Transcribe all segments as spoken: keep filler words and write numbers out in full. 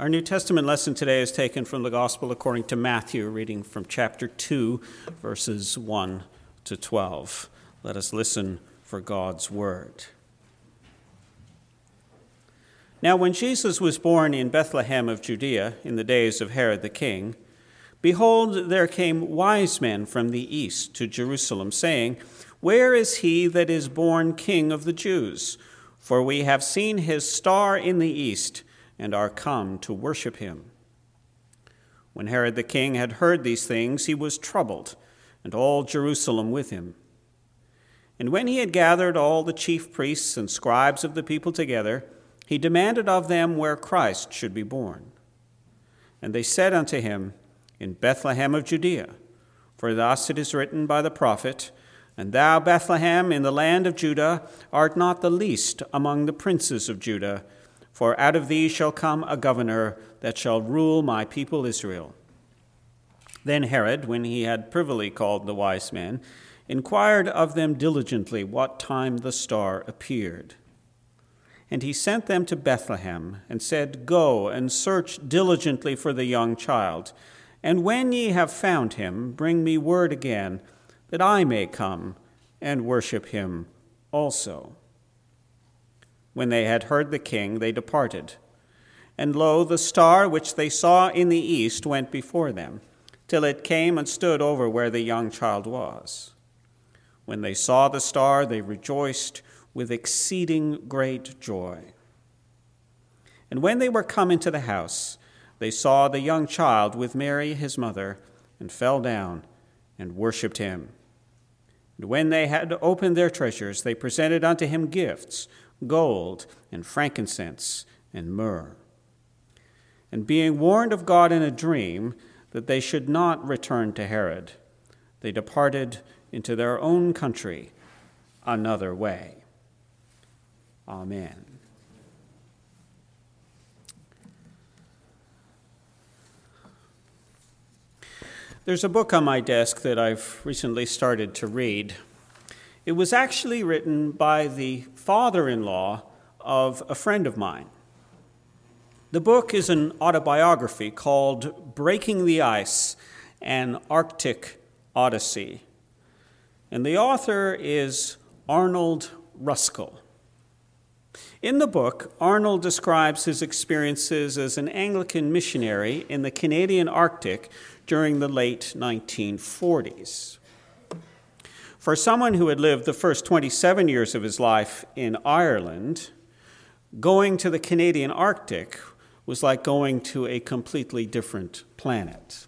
Our New Testament lesson today is taken from the Gospel according to Matthew, reading from chapter two, verses one to twelve. Let us listen for God's word. Now, when Jesus was born in Bethlehem of Judea in the days of Herod the king, behold, there came wise men from the east to Jerusalem, saying, "Where is he that is born King of the Jews? For we have seen his star in the east, and are come to worship him." When Herod the king had heard these things, he was troubled, and all Jerusalem with him. And when he had gathered all the chief priests and scribes of the people together, he demanded of them where Christ should be born. And they said unto him, "In Bethlehem of Judea, for thus it is written by the prophet, And thou, Bethlehem, in the land of Judah, art not the least among the princes of Judah, for out of thee shall come a governor that shall rule my people Israel." Then Herod, when he had privily called the wise men, inquired of them diligently what time the star appeared. And he sent them to Bethlehem, and said, "Go and search diligently for the young child, and when ye have found him, bring me word again, that I may come and worship him also." When they had heard the king, they departed. And lo, the star which they saw in the east went before them, till it came and stood over where the young child was. When they saw the star, they rejoiced with exceeding great joy. And when they were come into the house, they saw the young child with Mary his mother, and fell down and worshipped him. And when they had opened their treasures, they presented unto him gifts, gold and frankincense and myrrh. And being warned of God in a dream that they should not return to Herod, they departed into their own country another way. Amen. There's a book on my desk that I've recently started to read. It was actually written by the father-in-law of a friend of mine. The book is an autobiography called Breaking the Ice, an Arctic Odyssey. And the author is Arnold Ruskell. In the book, Arnold describes his experiences as an Anglican missionary in the Canadian Arctic during the late nineteen forties. For someone who had lived the first twenty-seven years of his life in Ireland, going to the Canadian Arctic was like going to a completely different planet.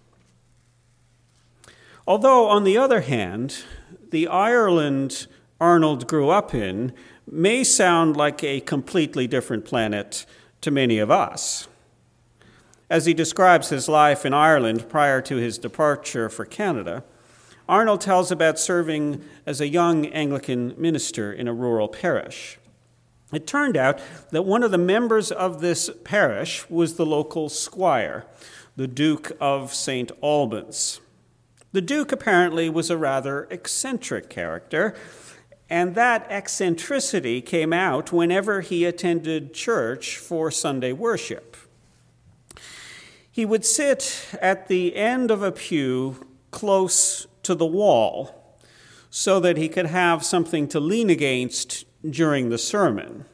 Although, on the other hand, the Ireland Arnold grew up in may sound like a completely different planet to many of us. As he describes his life in Ireland prior to his departure for Canada, Arnold tells about serving as a young Anglican minister in a rural parish. It turned out that one of the members of this parish was the local squire, the Duke of Saint Albans. The Duke apparently was a rather eccentric character, and that eccentricity came out whenever he attended church for Sunday worship. He would sit at the end of a pew close to the wall so that he could have something to lean against during the sermon.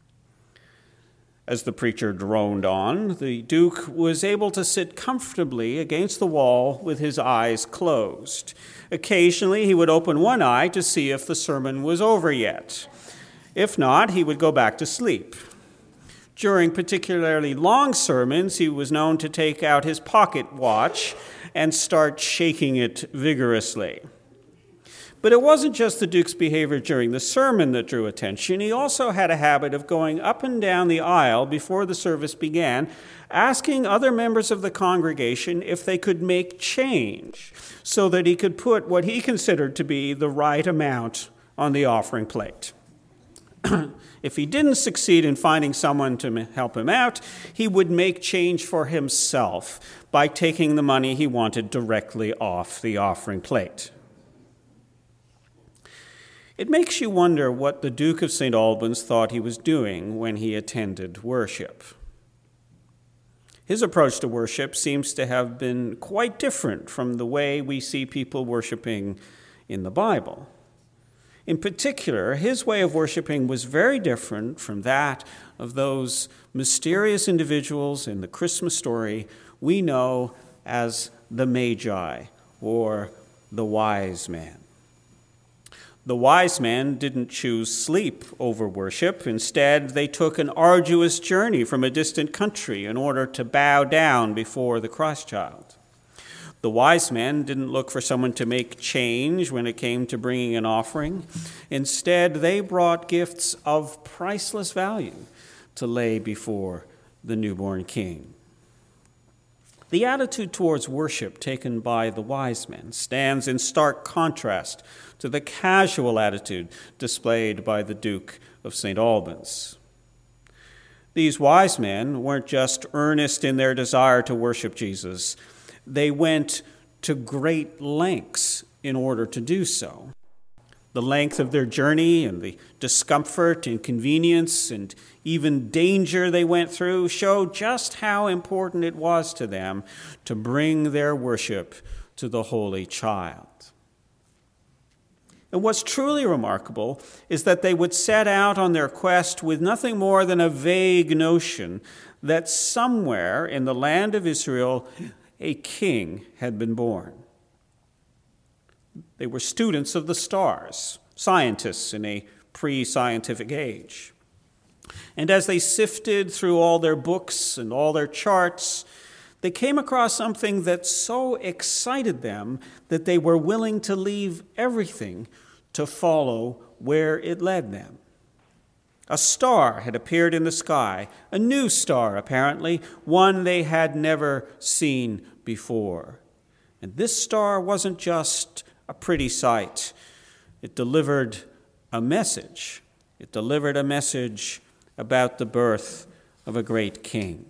As the preacher droned on, the Duke was able to sit comfortably against the wall with his eyes closed. Occasionally, he would open one eye to see if the sermon was over yet. If not, he would go back to sleep. During particularly long sermons, he was known to take out his pocket watch and start shaking it vigorously. But it wasn't just the Duke's behavior during the sermon that drew attention. He also had a habit of going up and down the aisle before the service began, asking other members of the congregation if they could make change so that he could put what he considered to be the right amount on the offering plate. If he didn't succeed in finding someone to help him out, he would make change for himself by taking the money he wanted directly off the offering plate. It makes you wonder what the Duke of Saint Albans thought he was doing when he attended worship. His approach to worship seems to have been quite different from the way we see people worshiping in the Bible. In particular, his way of worshiping was very different from that of those mysterious individuals in the Christmas story we know as the Magi, or the wise men. The wise men didn't choose sleep over worship. Instead, they took an arduous journey from a distant country in order to bow down before the Christ child. The wise men didn't look for someone to make change when it came to bringing an offering. Instead, they brought gifts of priceless value to lay before the newborn king. The attitude towards worship taken by the wise men stands in stark contrast to the casual attitude displayed by the Duke of Saint Albans. These wise men weren't just earnest in their desire to worship Jesus. They went to great lengths in order to do so. The length of their journey and the discomfort, inconvenience, and even danger they went through showed just how important it was to them to bring their worship to the Holy Child. And what's truly remarkable is that they would set out on their quest with nothing more than a vague notion that somewhere in the land of Israel a king had been born. They were students of the stars, scientists in a pre-scientific age. And as they sifted through all their books and all their charts, they came across something that so excited them that they were willing to leave everything to follow where it led them. A star had appeared in the sky, a new star apparently, one they had never seen before. And this star wasn't just a pretty sight. It delivered a message. It delivered a message about the birth of a great king.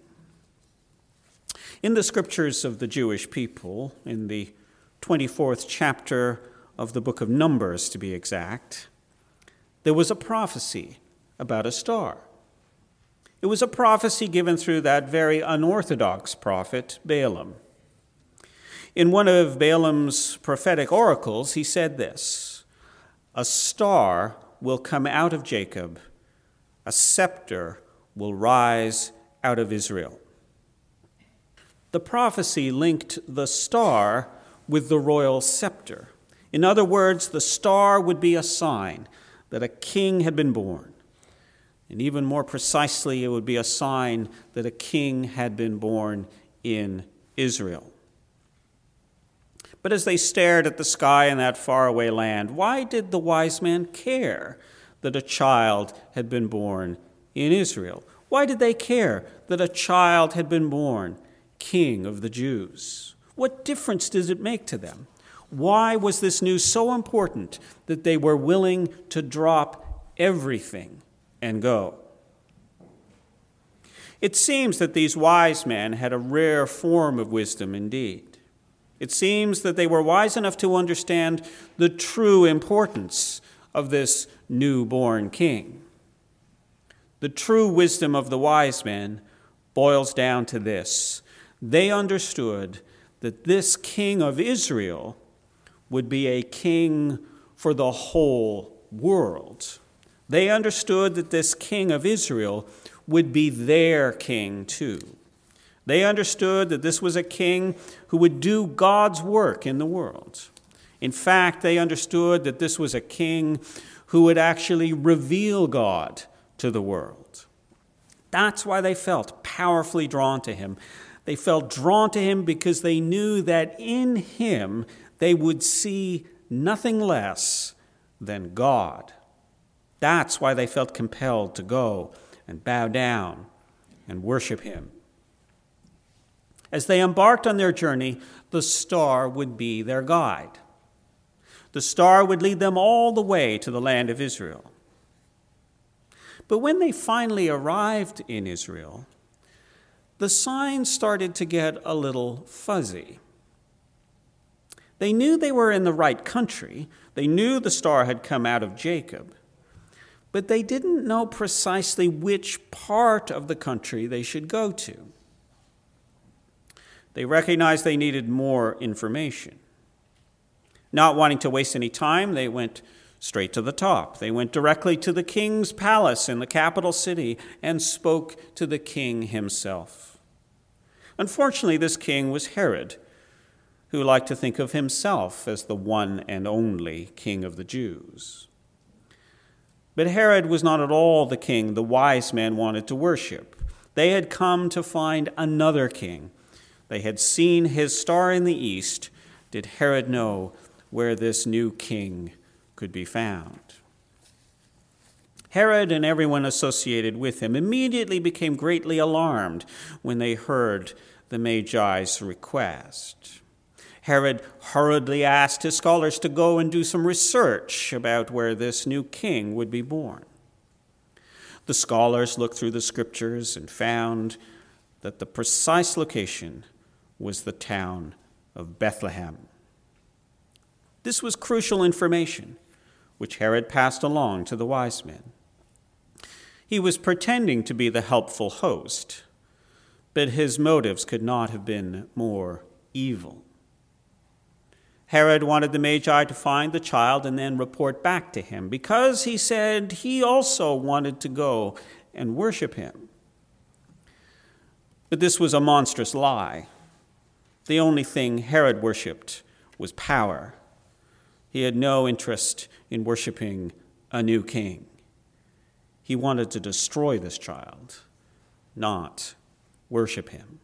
In the scriptures of the Jewish people, in the twenty-fourth chapter of the book of Numbers, to be exact, there was a prophecy about a star. It was a prophecy given through that very unorthodox prophet, Balaam. In one of Balaam's prophetic oracles, he said this: "A star will come out of Jacob, a scepter will rise out of Israel." The prophecy linked the star with the royal scepter. In other words, the star would be a sign that a king had been born. And even more precisely, it would be a sign that a king had been born in Israel. But as they stared at the sky in that faraway land, why did the wise men care that a child had been born in Israel? Why did they care that a child had been born King of the Jews? What difference does it make to them? Why was this news so important that they were willing to drop everything and go? It seems that these wise men had a rare form of wisdom indeed. It seems that they were wise enough to understand the true importance of this newborn king. The true wisdom of the wise men boils down to this: they understood that this king of Israel would be a king for the whole world. They understood that this king of Israel would be their king too. They understood that this was a king who would do God's work in the world. In fact, they understood that this was a king who would actually reveal God to the world. That's why they felt powerfully drawn to him. They felt drawn to him because they knew that in him they would see nothing less than God. That's why they felt compelled to go and bow down and worship him. As they embarked on their journey, the star would be their guide. The star would lead them all the way to the land of Israel. But when they finally arrived in Israel, the signs started to get a little fuzzy. They knew they were in the right country. They knew the star had come out of Jacob. But they didn't know precisely which part of the country they should go to. They recognized they needed more information. Not wanting to waste any time, they went straight to the top. They went directly to the king's palace in the capital city and spoke to the king himself. Unfortunately, this king was Herod, who liked to think of himself as the one and only king of the Jews. But Herod was not at all the king the wise men wanted to worship. They had come to find another king. They had seen his star in the east. Did Herod know where this new king could be found? Herod and everyone associated with him immediately became greatly alarmed when they heard the Magi's request. Herod hurriedly asked his scholars to go and do some research about where this new king would be born. The scholars looked through the scriptures and found that the precise location was the town of Bethlehem. This was crucial information, which Herod passed along to the wise men. He was pretending to be the helpful host, but his motives could not have been more evil. Herod wanted the Magi to find the child and then report back to him, because he said he also wanted to go and worship him. But this was a monstrous lie. The only thing Herod worshipped was power. He had no interest in worshiping a new king. He wanted to destroy this child, not worship him.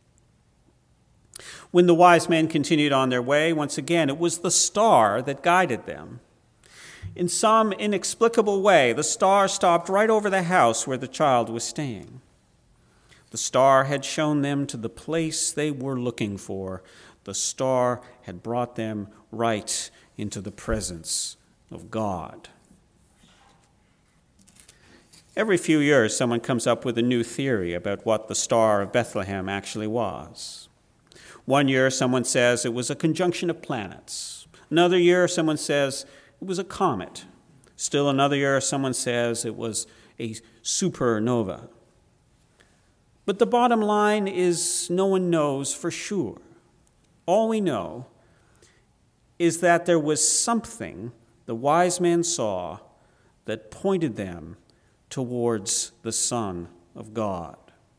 When the wise men continued on their way, once again, it was the star that guided them. In some inexplicable way, the star stopped right over the house where the child was staying. The star had shown them to the place they were looking for. The star had brought them right into the presence of God. Every few years, someone comes up with a new theory about what the Star of Bethlehem actually was. One year, someone says it was a conjunction of planets. Another year, someone says it was a comet. Still another year, someone says it was a supernova. But the bottom line is no one knows for sure. All we know is that there was something the wise men saw that pointed them towards the Son of God.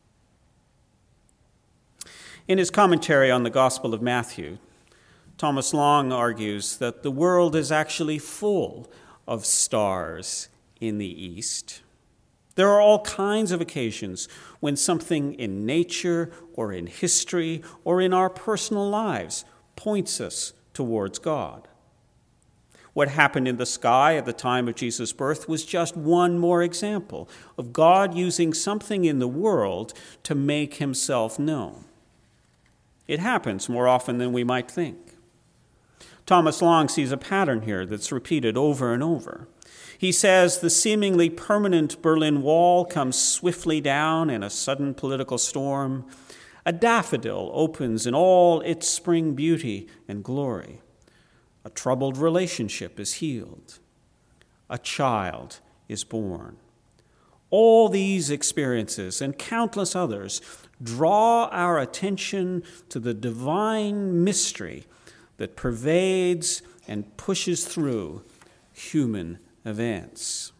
In his commentary on the Gospel of Matthew, Thomas Long argues that the world is actually full of stars in the east. There are all kinds of occasions when something in nature or in history or in our personal lives points us towards God. What happened in the sky at the time of Jesus' birth was just one more example of God using something in the world to make himself known. It happens more often than we might think. Thomas Long sees a pattern here that's repeated over and over. He says the seemingly permanent Berlin Wall comes swiftly down in a sudden political storm. A daffodil opens in all its spring beauty and glory. A troubled relationship is healed. A child is born. All these experiences and countless others draw our attention to the divine mystery that pervades and pushes through human events.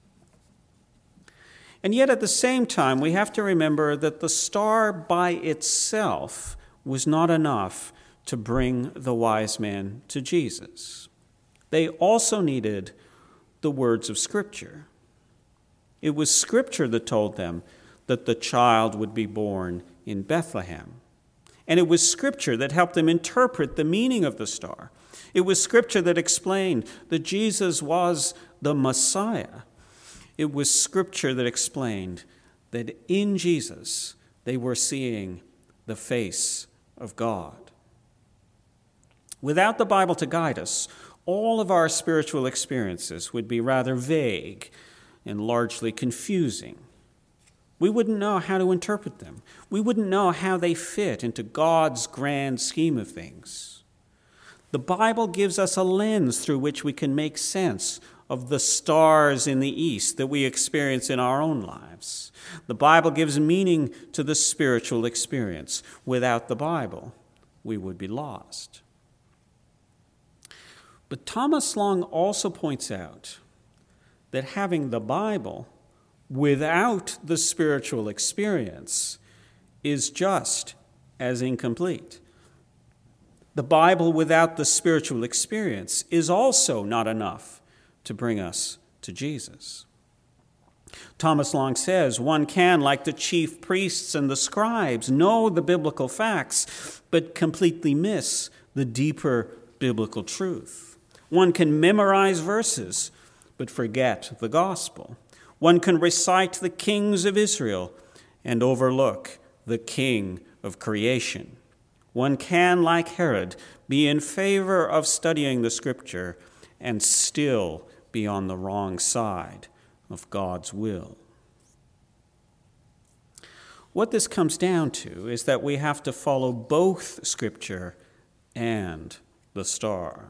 And yet at the same time, we have to remember that the star by itself was not enough to bring the wise men to Jesus. They also needed the words of Scripture. It was Scripture that told them that the child would be born in Bethlehem. And it was Scripture that helped them interpret the meaning of the star. It was Scripture that explained that Jesus was the Messiah. It was Scripture that explained that in Jesus they were seeing the face of God. Without the Bible to guide us, all of our spiritual experiences would be rather vague and largely confusing. We wouldn't know how to interpret them. We wouldn't know how they fit into God's grand scheme of things. The Bible gives us a lens through which we can make sense of the stars in the east that we experience in our own lives. The Bible gives meaning to the spiritual experience. Without the Bible, we would be lost. But Thomas Long also points out that having the Bible without the spiritual experience is just as incomplete. The Bible without the spiritual experience is also not enough to bring us to Jesus. Thomas Long says one can, like the chief priests and the scribes, know the biblical facts, but completely miss the deeper biblical truth. One can memorize verses, but forget the gospel. One can recite the kings of Israel and overlook the king of creation. One can, like Herod, be in favor of studying the scripture and still be on the wrong side of God's will. What this comes down to is that we have to follow both scripture and the star.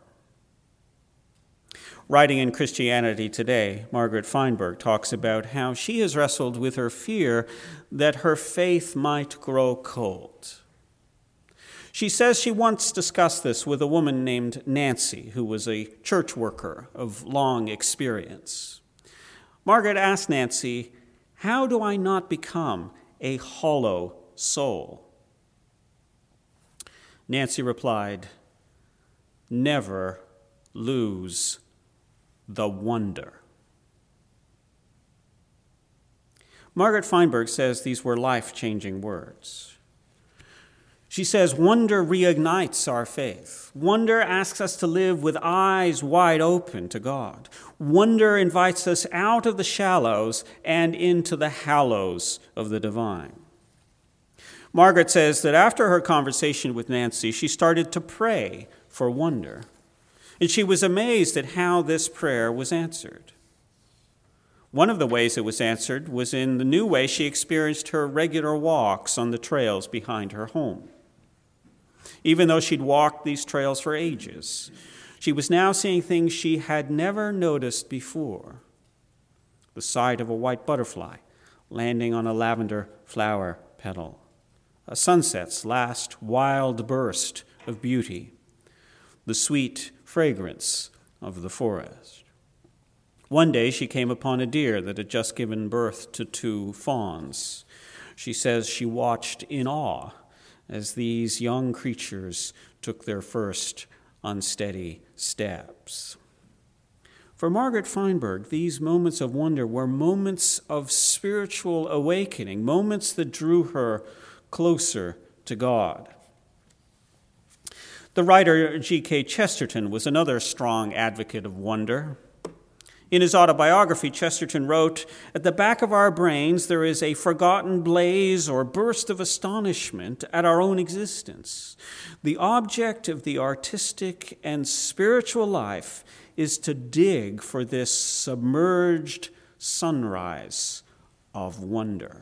Writing in Christianity Today, Margaret Feinberg talks about how she has wrestled with her fear that her faith might grow cold. She says she once discussed this with a woman named Nancy, who was a church worker of long experience. Margaret asked Nancy, "How do I not become a hollow soul?" Nancy replied, "Never lose the wonder." Margaret Feinberg says these were life-changing words. She says, wonder reignites our faith. Wonder asks us to live with eyes wide open to God. Wonder invites us out of the shallows and into the hallows of the divine. Margaret says that after her conversation with Nancy, she started to pray for wonder. And she was amazed at how this prayer was answered. One of the ways it was answered was in the new way she experienced her regular walks on the trails behind her home. Even though she'd walked these trails for ages, she was now seeing things she had never noticed before. The sight of a white butterfly landing on a lavender flower petal, a sunset's last wild burst of beauty, the sweet fragrance of the forest. One day she came upon a deer that had just given birth to two fawns. She says she watched in awe as these young creatures took their first unsteady steps. For Margaret Feinberg, these moments of wonder were moments of spiritual awakening, moments that drew her closer to God. The writer G K Chesterton was another strong advocate of wonder. In his autobiography, Chesterton wrote, "At the back of our brains there is a forgotten blaze or burst of astonishment at our own existence. The object of the artistic and spiritual life is to dig for this submerged sunrise of wonder."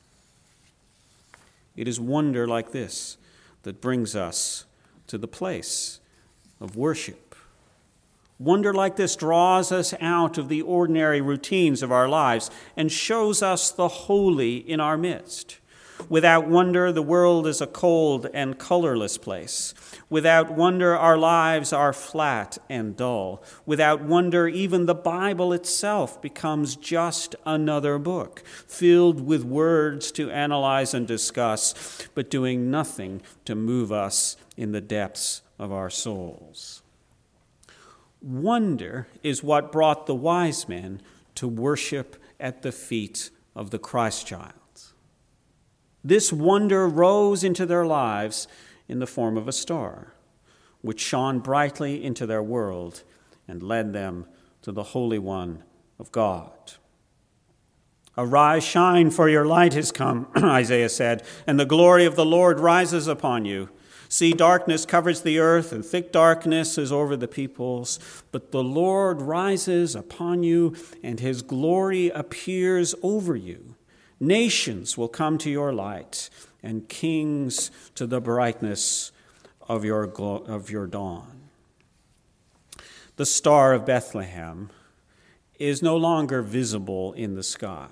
It is wonder like this that brings us to the place of worship. Wonder like this draws us out of the ordinary routines of our lives and shows us the holy in our midst. Without wonder, the world is a cold and colorless place. Without wonder, our lives are flat and dull. Without wonder, even the Bible itself becomes just another book, filled with words to analyze and discuss, but doing nothing to move us in the depths of our souls. Wonder is what brought the wise men to worship at the feet of the Christ child. This wonder rose into their lives in the form of a star, which shone brightly into their world and led them to the Holy One of God. "Arise, shine, for your light has come," Isaiah said, "and the glory of the Lord rises upon you. See, darkness covers the earth, and thick darkness is over the peoples. But the Lord rises upon you, and his glory appears over you. Nations will come to your light, and kings to the brightness of your, glo- of your dawn." The Star of Bethlehem is no longer visible in the sky,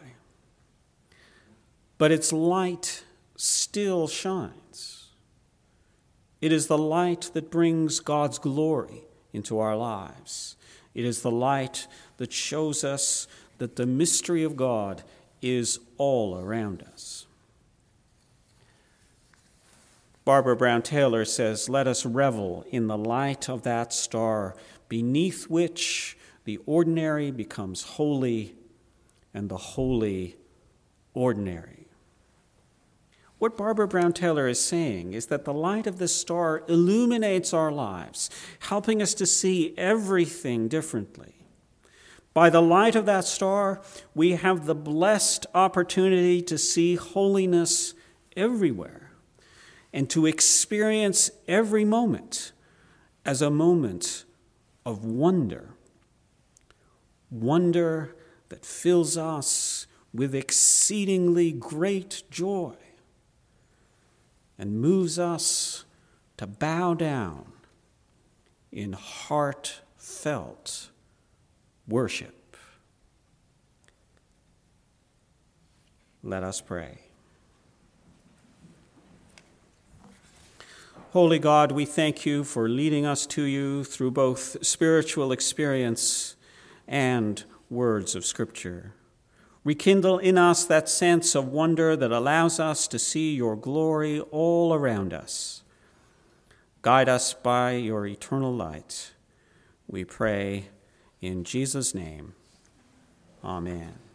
but its light still shines. It is the light that brings God's glory into our lives. It is the light that shows us that the mystery of God is all around us. Barbara Brown Taylor says, "Let us revel in the light of that star, beneath which the ordinary becomes holy and the holy ordinary." What Barbara Brown Taylor is saying is that the light of this star illuminates our lives, helping us to see everything differently. By the light of that star, we have the blessed opportunity to see holiness everywhere and to experience every moment as a moment of wonder. Wonder that fills us with exceedingly great joy and moves us to bow down in heartfelt worship. Let us pray. Holy God, we thank you for leading us to you through both spiritual experience and words of Scripture. Rekindle in us that sense of wonder that allows us to see your glory all around us. Guide us by your eternal light. We pray in Jesus' name. Amen.